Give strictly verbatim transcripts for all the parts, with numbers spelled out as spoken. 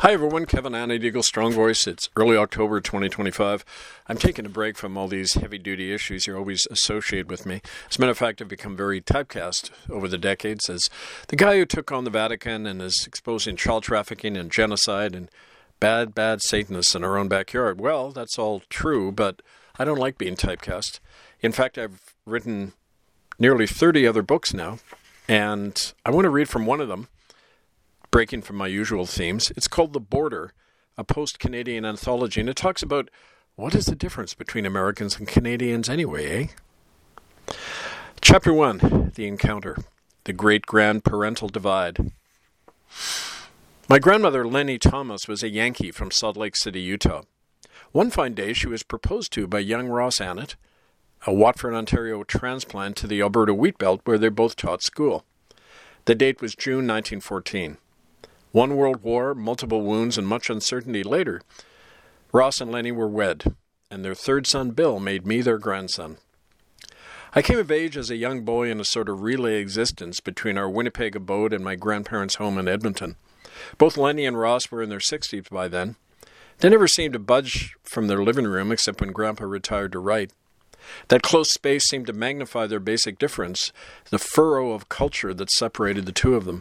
Hi everyone, Kevin Anna, Eagle Strong Voice. It's early October twenty twenty-five. I'm taking a break from all these heavy-duty issues you always associate with me. As a matter of fact, I've become very typecast over the decades as the guy who took on the Vatican and is exposing child trafficking and genocide and bad, bad Satanists in our own backyard. Well, that's all true, but I don't like being typecast. In fact, I've written nearly thirty other books now, and I want to read from one of them, breaking from my usual themes. It's called The Border, a post-Canadian anthology, and it talks about what is the difference between Americans and Canadians anyway, eh? Chapter one, The Encounter, the Great-Grandparental Divide. My grandmother, Lenny Thomas, was a Yankee from Salt Lake City, Utah. One fine day, she was proposed to by young Ross Annett, a Watford, Ontario transplant to the Alberta wheat belt where they both taught school. The date was June nineteen fourteen. One world war, multiple wounds, and much uncertainty later, Ross and Lenny were wed, and their third son, Bill, made me their grandson. I came of age as a young boy in a sort of relay existence between our Winnipeg abode and my grandparents' home in Edmonton. Both Lenny and Ross were in their sixties by then. They never seemed to budge from their living room except when Grandpa retired to write. That close space seemed to magnify their basic difference, the furrow of culture that separated the two of them.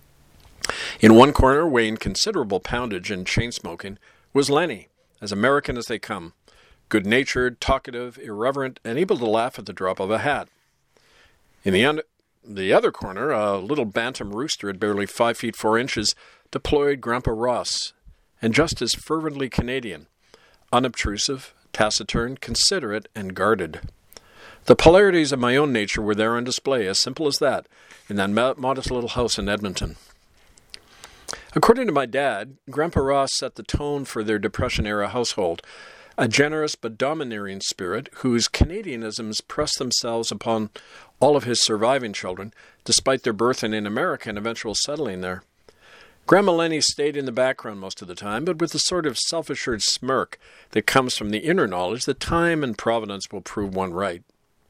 In one corner, weighing considerable poundage and chain-smoking, was Lenny, as American as they come, good-natured, talkative, irreverent, and able to laugh at the drop of a hat. In the, un- the other corner, a little bantam rooster at barely five feet four inches deployed Grandpa Ross, and just as fervently Canadian, unobtrusive, taciturn, considerate, and guarded. The polarities of my own nature were there on display, as simple as that, in that mo- modest little house in Edmonton. According to my dad, Grandpa Ross set the tone for their Depression-era household, a generous but domineering spirit whose Canadianisms pressed themselves upon all of his surviving children, despite their birth in America and eventual settling there. Grandma Lenny stayed in the background most of the time, but with the sort of self-assured smirk that comes from the inner knowledge that time and providence will prove one right.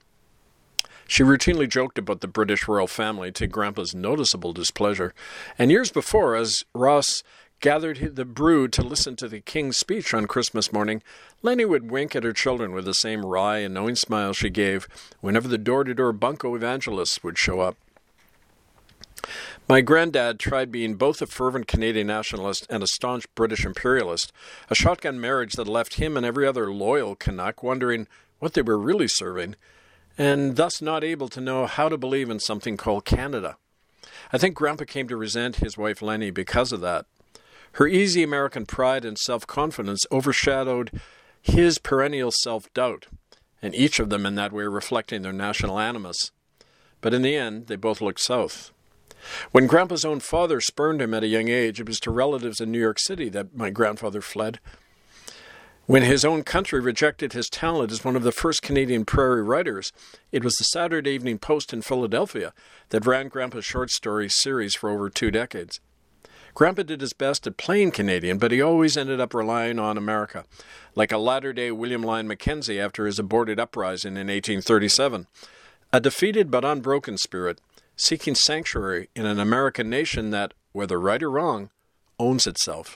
She routinely joked about the British royal family to Grandpa's noticeable displeasure, and years before, as Ross gathered the brood to listen to the King's speech on Christmas morning, Lenny would wink at her children with the same wry and knowing smile she gave whenever the door-to-door bunco evangelists would show up. My granddad tried being both a fervent Canadian nationalist and a staunch British imperialist, a shotgun marriage that left him and every other loyal Canuck wondering what they were really serving, and thus not able to know how to believe in something called Canada. I think Grandpa came to resent his wife Lenny because of that. Her easy American pride and self-confidence overshadowed his perennial self-doubt, and each of them in that way reflecting their national animus. But in the end, they both looked south. When Grandpa's own father spurned him at a young age, it was to relatives in New York City that my grandfather fled. When his own country rejected his talent as one of the first Canadian prairie writers, it was the Saturday Evening Post in Philadelphia that ran Grandpa's short story series for over two decades. Grandpa did his best at playing Canadian, but he always ended up relying on America, like a latter-day William Lyon Mackenzie after his aborted uprising in eighteen thirty-seven. A defeated but unbroken spirit, seeking sanctuary in an American nation that, whether right or wrong, owns itself.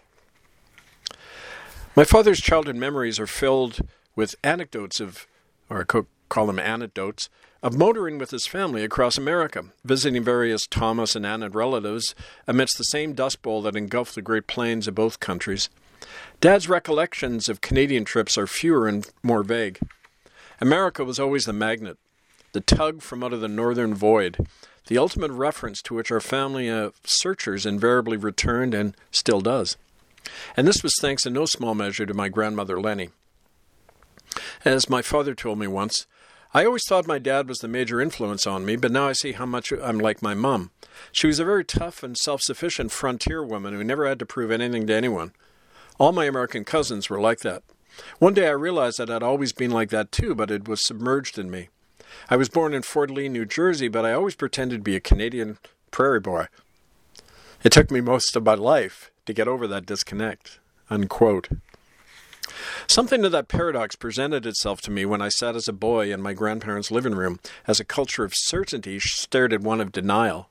My father's childhood memories are filled with anecdotes of, or I could call them anecdotes, of motoring with his family across America, visiting various Thomas and Annett relatives amidst the same dust bowl that engulfed the Great Plains of both countries. Dad's recollections of Canadian trips are fewer and more vague. America was always the magnet, the tug from out of the northern void, the ultimate reference to which our family of searchers invariably returned and still does. And this was thanks in no small measure to my grandmother Lenny. As my father told me once, I always thought my dad was the major influence on me, but now I see how much I'm like my mum. She was a very tough and self-sufficient frontier woman who never had to prove anything to anyone. All my American cousins were like that. One day I realized that I'd always been like that too, but it was submerged in me. I was born in Fort Lee, New Jersey, but I always pretended to be a Canadian prairie boy. It took me most of my life to get over that disconnect." Unquote. Something of that paradox presented itself to me when I sat as a boy in my grandparents' living room as a culture of certainty stared at one of denial.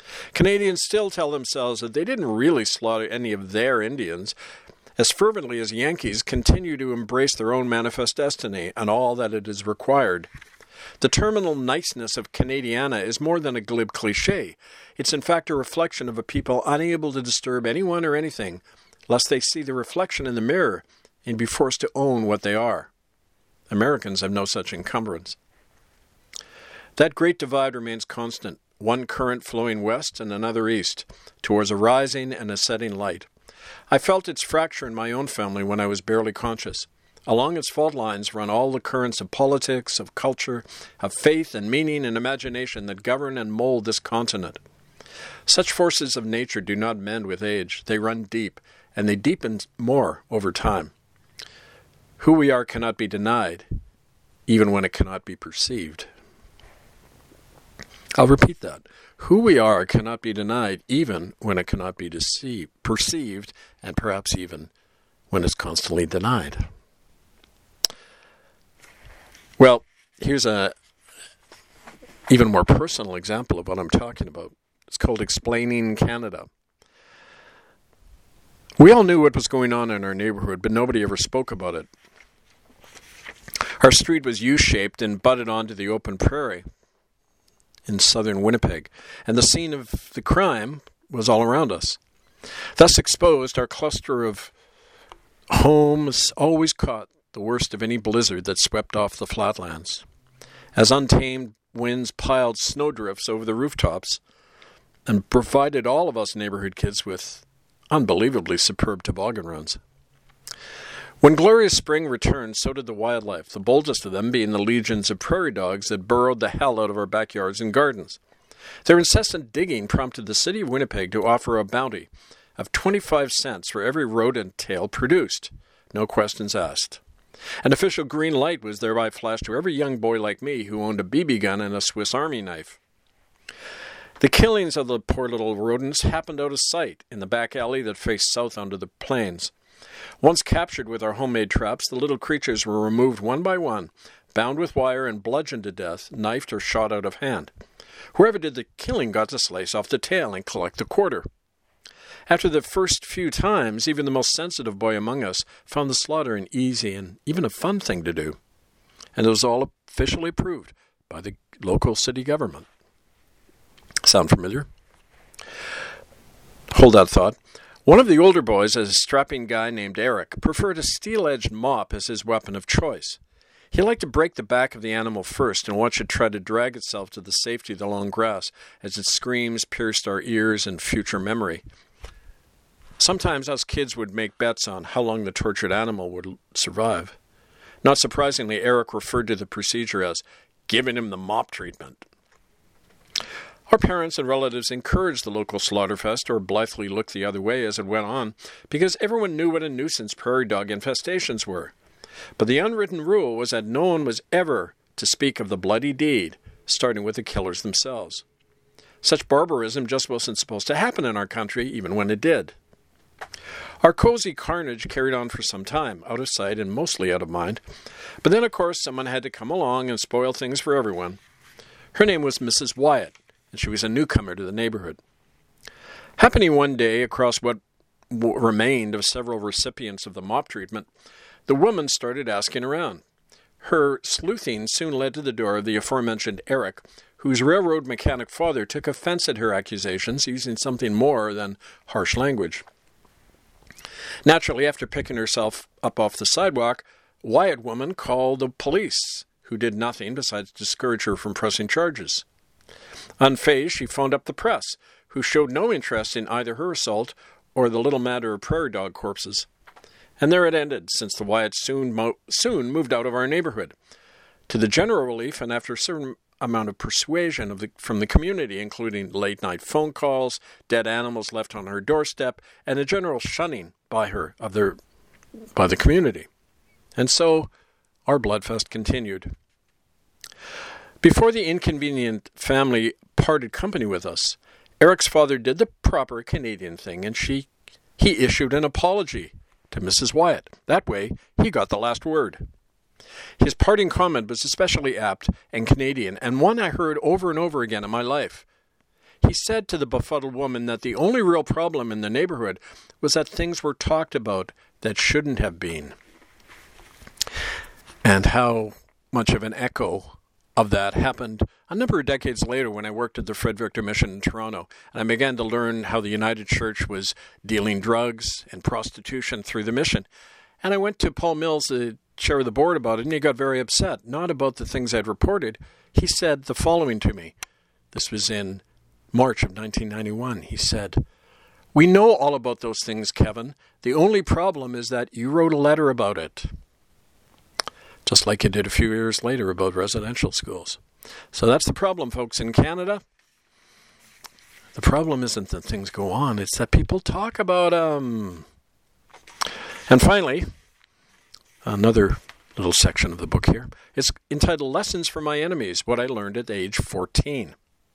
Canadians still tell themselves that they didn't really slaughter any of their Indians, as fervently as Yankees continue to embrace their own manifest destiny and all that it is required. The terminal niceness of Canadiana is more than a glib cliché. It's in fact a reflection of a people unable to disturb anyone or anything, lest they see the reflection in the mirror and be forced to own what they are. Americans have no such encumbrance. That great divide remains constant, one current flowing west and another east, towards a rising and a setting light. I felt its fracture in my own family when I was barely conscious. Along its fault lines run all the currents of politics, of culture, of faith and meaning and imagination that govern and mold this continent. Such forces of nature do not mend with age. They run deep, and they deepen more over time. Who we are cannot be denied, even when it cannot be perceived. I'll repeat that. Who we are cannot be denied, even when it cannot be deceived, perceived, and perhaps even when it's constantly denied. Well, here's a even more personal example of what I'm talking about. It's called Explaining Canada. We all knew what was going on in our neighborhood, but nobody ever spoke about it. Our street was U-shaped and butted onto the open prairie in southern Winnipeg, and the scene of the crime was all around us. Thus exposed, our cluster of homes always caught the worst of any blizzard that swept off the flatlands. As untamed winds piled snowdrifts over the rooftops and provided all of us neighborhood kids with unbelievably superb toboggan runs. When glorious spring returned, so did the wildlife, the boldest of them being the legions of prairie dogs that burrowed the hell out of our backyards and gardens. Their incessant digging prompted the city of Winnipeg to offer a bounty of twenty-five cents for every rodent tail produced, no questions asked. An official green light was thereby flashed to every young boy like me who owned a B B gun and a Swiss Army knife. The killings of the poor little rodents happened out of sight in the back alley that faced south onto the plains. Once captured with our homemade traps, the little creatures were removed one by one, bound with wire and bludgeoned to death, knifed or shot out of hand. Whoever did the killing got to slice off the tail and collect the quarter. After the first few times, even the most sensitive boy among us found the slaughter an easy and even a fun thing to do. And it was all officially approved by the local city government. Sound familiar? Hold that thought. One of the older boys, a strapping guy named Eric, preferred a steel-edged mop as his weapon of choice. He liked to break the back of the animal first and watch it try to drag itself to the safety of the long grass as its screams pierced our ears and future memory. Sometimes us kids would make bets on how long the tortured animal would survive. Not surprisingly, Eric referred to the procedure as giving him the mop treatment. Our parents and relatives encouraged the local slaughterfest or blithely looked the other way as it went on because everyone knew what a nuisance prairie dog infestations were. But the unwritten rule was that no one was ever to speak of the bloody deed, starting with the killers themselves. Such barbarism just wasn't supposed to happen in our country, even when it did. Our cozy carnage carried on for some time, out of sight and mostly out of mind. But then, of course, someone had to come along and spoil things for everyone. Her name was Missus Wyatt, and she was a newcomer to the neighborhood. Happening one day across what w- remained of several recipients of the mop treatment, the woman started asking around. Her sleuthing soon led to the door of the aforementioned Eric, whose railroad mechanic father took offense at her accusations, using something more than harsh language. Naturally, after picking herself up off the sidewalk, Wyatt woman called the police, who did nothing besides discourage her from pressing charges. Unfazed, she phoned up the press, who showed no interest in either her assault or the little matter of prairie dog corpses. And there it ended, since the Wyatts soon, mo- soon moved out of our neighborhood. To the general relief, and after a certain amount of persuasion of the, from the community, including late-night phone calls, dead animals left on her doorstep, and a general shunning by her of their, by the community. And so our bloodfest continued. Before the inconvenient family parted company with us, Eric's father did the proper Canadian thing, and she he issued an apology to Missus Wyatt. That way, he got the last word. His parting comment was especially apt and Canadian, and one I heard over and over again in my life. He said to the befuddled woman that the only real problem in the neighborhood was that things were talked about that shouldn't have been. And how much of an echo of that happened a number of decades later when I worked at the Fred Victor Mission in Toronto, and I began to learn how the United Church was dealing drugs and prostitution through the mission. And I went to Paul Mills, the chair of the board, about it, and he got very upset, not about the things I'd reported. He said the following to me. This was in March of nineteen ninety-one. He said, "We know all about those things, Kevin. The only problem is that you wrote a letter about it." Just like you did a few years later about residential schools. So that's the problem, folks, in Canada. The problem isn't that things go on, it's that people talk about them. And finally, another little section of the book here. It's entitled Lessons from My Enemies, What I Learned at Age fourteen.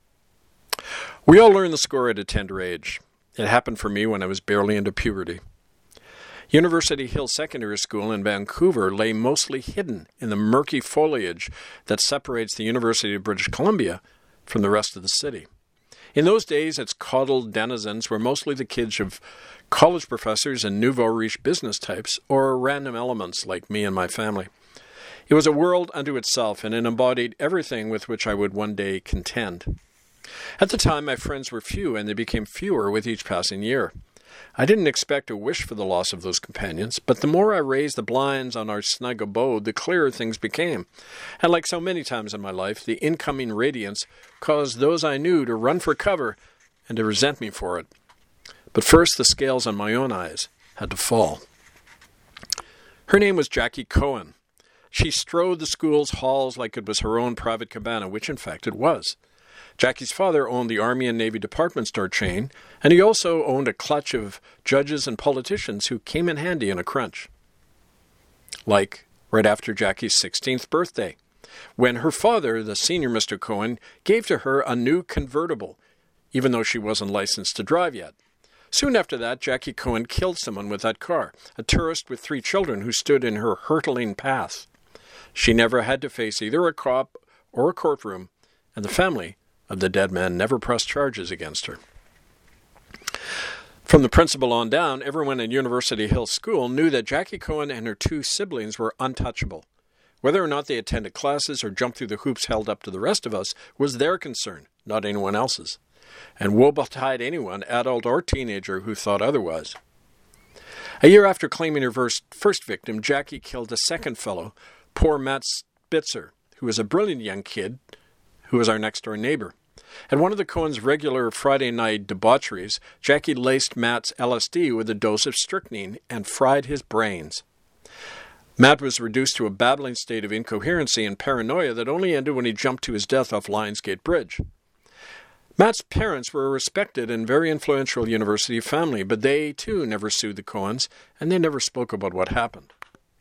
We all learn the score at a tender age. It happened for me when I was barely into puberty. University Hill Secondary School in Vancouver lay mostly hidden in the murky foliage that separates the University of British Columbia from the rest of the city. In those days, its coddled denizens were mostly the kids of college professors and nouveau riche business types, or random elements like me and my family. It was a world unto itself, and it embodied everything with which I would one day contend. At the time, my friends were few, and they became fewer with each passing year. I didn't expect or wish for the loss of those companions, but the more I raised the blinds on our snug abode, the clearer things became. And like so many times in my life, the incoming radiance caused those I knew to run for cover and to resent me for it. But first, the scales on my own eyes had to fall. Her name was Jackie Cohen. She strode the school's halls like it was her own private cabana, which in fact it was. Jackie's father owned the Army and Navy department store chain, and he also owned a clutch of judges and politicians who came in handy in a crunch. Like right after Jackie's sixteenth birthday, when her father, the senior Mister Cohen, gave to her a new convertible, even though she wasn't licensed to drive yet. Soon after that, Jackie Cohen killed someone with that car, a tourist with three children who stood in her hurtling path. She never had to face either a cop or a courtroom, and the family of the dead man never pressed charges against her. From the principal on down, everyone in University Hill School knew that Jackie Cohen and her two siblings were untouchable. Whether or not they attended classes or jumped through the hoops held up to the rest of us was their concern, not anyone else's. And woe betide anyone, adult or teenager, who thought otherwise. A year after claiming her first victim, Jackie killed a second fellow, poor Matt Spitzer, who was a brilliant young kid who was our next-door neighbor. At one of the Cohen's regular Friday night debaucheries, Jackie laced Matt's L S D with a dose of strychnine and fried his brains. Matt was reduced to a babbling state of incoherency and paranoia that only ended when he jumped to his death off Lionsgate Bridge. Matt's parents were a respected and very influential university family, but they, too, never sued the Cohens, and they never spoke about what happened.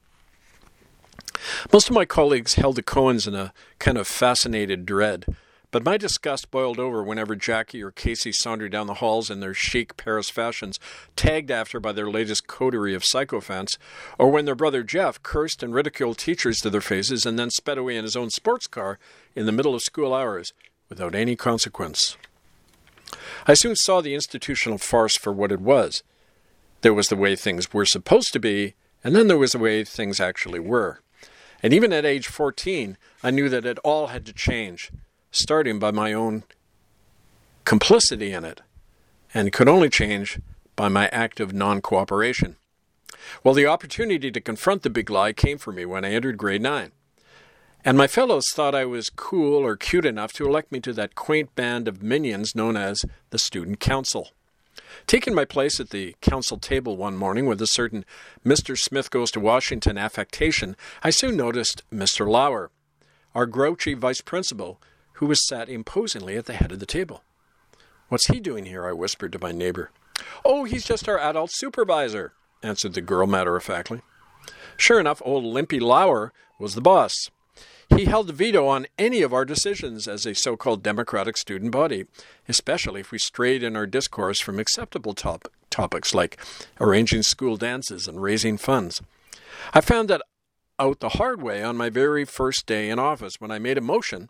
Most of my colleagues held the Cohens in a kind of fascinated dread, but my disgust boiled over whenever Jackie or Casey sauntered down the halls in their chic Paris fashions, tagged after by their latest coterie of sycophants, or when their brother Jeff cursed and ridiculed teachers to their faces and then sped away in his own sports car in the middle of school hours without any consequence. I soon saw the institutional farce for what it was. There was the way things were supposed to be, and then there was the way things actually were. And even at age fourteen, I knew that it all had to change, starting by my own complicity in it, and could only change by my active non-cooperation. Well, the opportunity to confront the big lie came for me when I entered grade nine. And my fellows thought I was cool or cute enough to elect me to that quaint band of minions known as the Student Council. Taking my place at the council table one morning with a certain Mister Smith Goes to Washington affectation, I soon noticed Mister Lauer, our grouchy vice principal, who was sat imposingly at the head of the table. "What's he doing here?" I whispered to my neighbor. "Oh, he's just our adult supervisor," answered the girl matter-of-factly. Sure enough, old Limpy Lauer was the boss. He held the veto on any of our decisions as a so-called democratic student body, especially if we strayed in our discourse from acceptable top- topics like arranging school dances and raising funds. I found that out the hard way on my very first day in office when I made a motion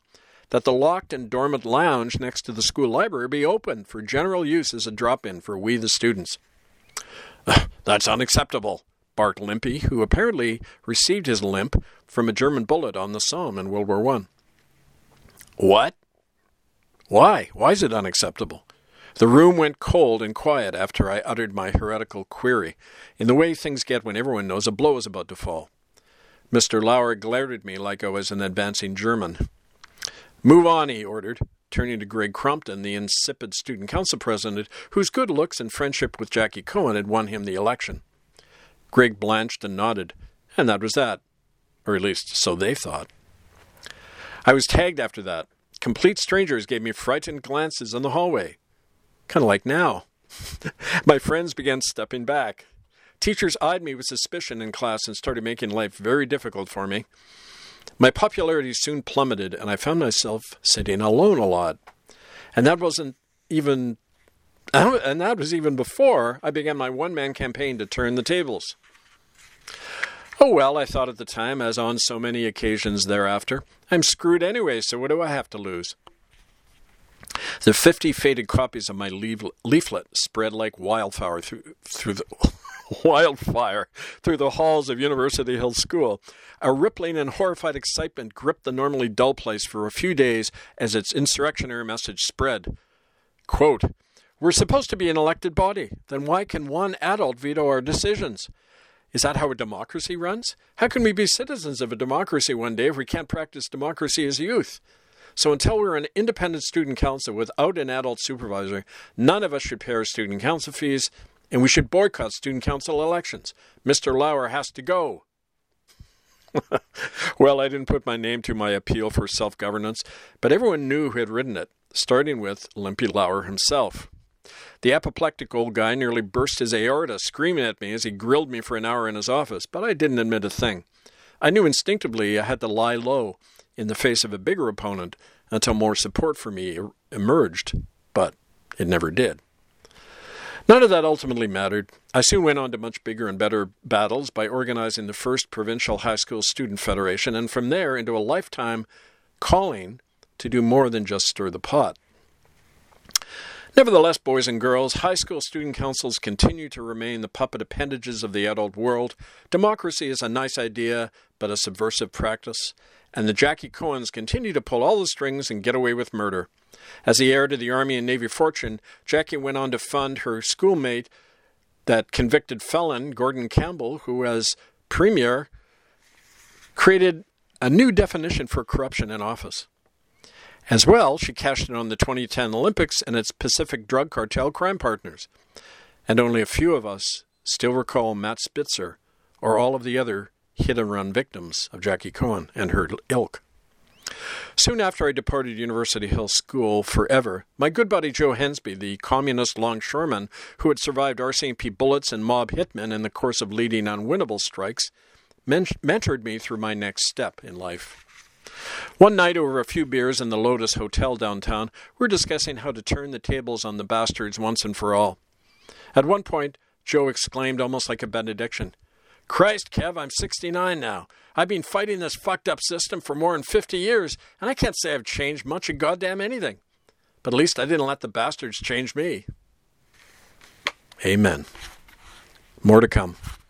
that the locked and dormant lounge next to the school library be open for general use as a drop-in for we the students. That's unacceptable, barked Limpy, who apparently received his limp from a German bullet on the Somme in World War One. What? Why? Why is it unacceptable? The room went cold and quiet after I uttered my heretical query, in the way things get when everyone knows a blow is about to fall. Mister Lauer glared at me like I was an advancing German. Move on, he ordered, turning to Greg Crumpton, the insipid student council president, whose good looks and friendship with Jackie Cohen had won him the election. Greg blanched and nodded, and that was that. Or at least, so they thought. I was tagged after that. Complete strangers gave me frightened glances in the hallway. Kind of like now. My friends began stepping back. Teachers eyed me with suspicion in class and started making life very difficult for me. My popularity soon plummeted, and I found myself sitting alone a lot. And that wasn't even, and that was even before I began my one-man campaign to turn the tables. Oh well, I thought at the time, as on so many occasions thereafter, I'm screwed anyway, so what do I have to lose? The fifty faded copies of my leaflet spread like wildfire through through the wildfire through the halls of University Hill School. A rippling and horrified excitement gripped the normally dull place for a few days as its insurrectionary message spread. Quote, "We're supposed to be an elected body. Then why can one adult veto our decisions? Is that how a democracy runs? How can we be citizens of a democracy one day if we can't practice democracy as youth? So until we're an independent student council without an adult supervisor, none of us should pay our student council fees, and we should boycott student council elections. Mister Lauer has to go." Well, I didn't put my name to my appeal for self-governance, but everyone knew who had written it, starting with Limpy Lauer himself. The apoplectic old guy nearly burst his aorta screaming at me as he grilled me for an hour in his office, but I didn't admit a thing. I knew instinctively I had to lie low in the face of a bigger opponent until more support for me emerged, but it never did. None of that ultimately mattered. I soon went on to much bigger and better battles by organizing the first provincial high school student federation, and from there into a lifetime calling to do more than just stir the pot. Nevertheless, boys and girls, high school student councils continue to remain the puppet appendages of the adult world. Democracy is a nice idea, but a subversive practice. And the Jackie Cohens continue to pull all the strings and get away with murder. As the heir to the Army and Navy fortune, Jackie went on to fund her schoolmate, that convicted felon, Gordon Campbell, who as premier created a new definition for corruption in office. As well, she cashed in on the twenty ten Olympics and its Pacific drug cartel crime partners. And only a few of us still recall Matt Spitzer or all of the other hit-and-run victims of Jackie Cohen and her ilk. Soon after I departed University Hill School forever, my good buddy Joe Hensby, the communist longshoreman who had survived R C M P bullets and mob hitmen in the course of leading unwinnable strikes, men- mentored me through my next step in life. One night over a few beers in the Lotus Hotel downtown, we were discussing how to turn the tables on the bastards once and for all. At one point, Joe exclaimed almost like a benediction, "Christ, Kev, I'm sixty-nine now. I've been fighting this fucked up system for more than fifty years, and I can't say I've changed much of goddamn anything. But at least I didn't let the bastards change me." Amen. More to come.